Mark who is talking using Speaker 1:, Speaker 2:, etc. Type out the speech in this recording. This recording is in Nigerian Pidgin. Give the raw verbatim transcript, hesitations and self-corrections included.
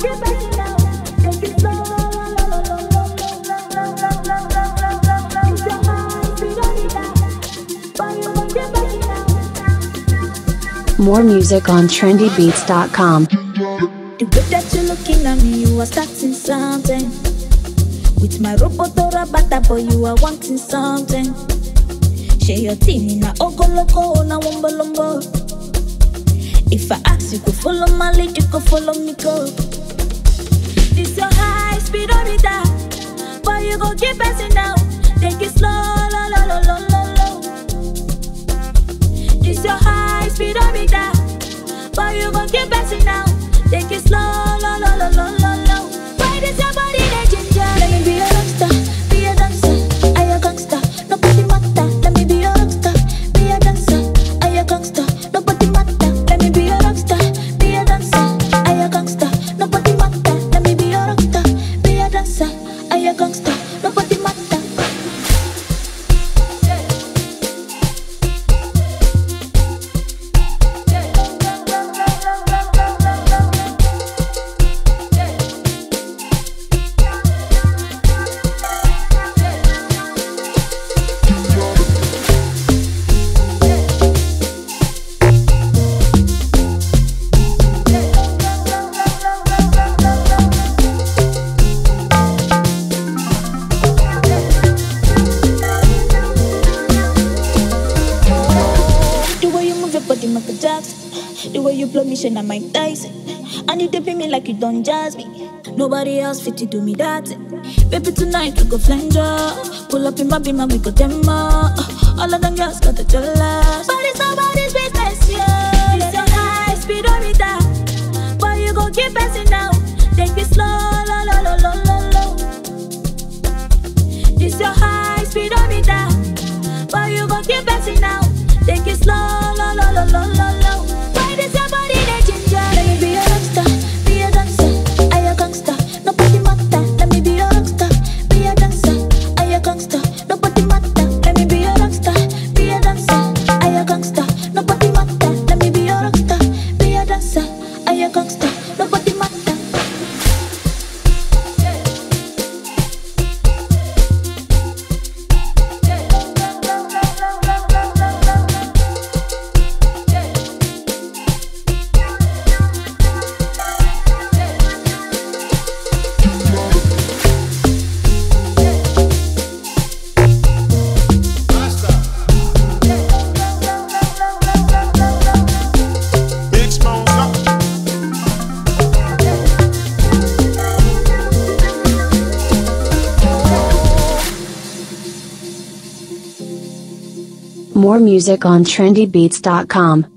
Speaker 1: More music on trendy beats dot com.
Speaker 2: The way that you're looking at me, you are starting something. With my robotora bata, boy, you are wanting something. Share your team in a ogoloko na wombolombo. If I ask you, go follow my lead, you go follow me, go. This your high speed on it, but you go keep passing now. Take it slow, low, low, low, low, low, low. This your high speed on it, but you go keep passing now. Take it slow, low, low, low, low, low, low. Why does your body the ginger? Let me be a rockstar, be a dancer, I a gangster. Nobody matter. Let me be a rockstar, be a dancer, I a gangster. Nobody matter. Let me be a rockstar, be a dancer, I a gangster. Nobody matter. Let me be a rockstar, be a dancer, I a gangster. Nobody matter. The way you blow me, shine on my Tyson. And you dipping me like you don't jazz me. Nobody else fit to do me that. Baby, tonight we go flanger. Pull up in my beam and we go demo. All of them girls got the jealous. But it's nobody's business, yeah. This your high speed on it, but you go keep passing now. Take it slow, low, low, low, low, low, low. This your high speed on it, but you go keep passing now. Take it slow, low, low, low, low, low, low. Why does your body the ginger? Let me be a rockstar, be a dancer, I a gangster. Nobody matter. Let me be a rockstar, be a dancer, I a gangster. Nobody matter. Let me be a rockstar, be a dancer, I a gangster. Nobody matter. Let me be a rockstar, be a dancer, I a gangster. Nobody matter.
Speaker 1: More music on trendy beats dot com.